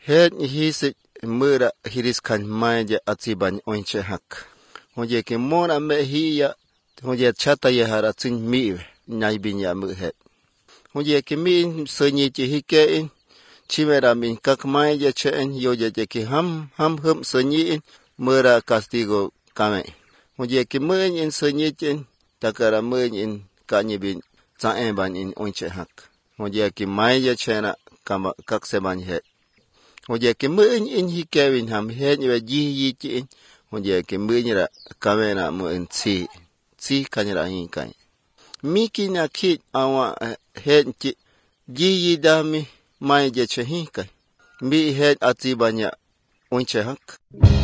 Het hisik mura hiriskan maya atiban oinche hak. Hoje ke mona me hiya hoje chata ya haratin mi nyai binya mu het. Hoje ke mi sonyi chi hike chimera min kak maya chen yoje ke ham hum sonyi mura castigo kame. Hoje ke mun in sonyi chen takara mun in kanyi bin taen ban in oinche hak. Hoje ke maya chena kama kak seban het. Hoje ke mun in hike ham het ni ji yi Hoje ke mbunyira kamera mu nti kanyira hinkai. Miki na kit awa henki giyi dami mai je chehinkai. Mi het atibanya onche hak.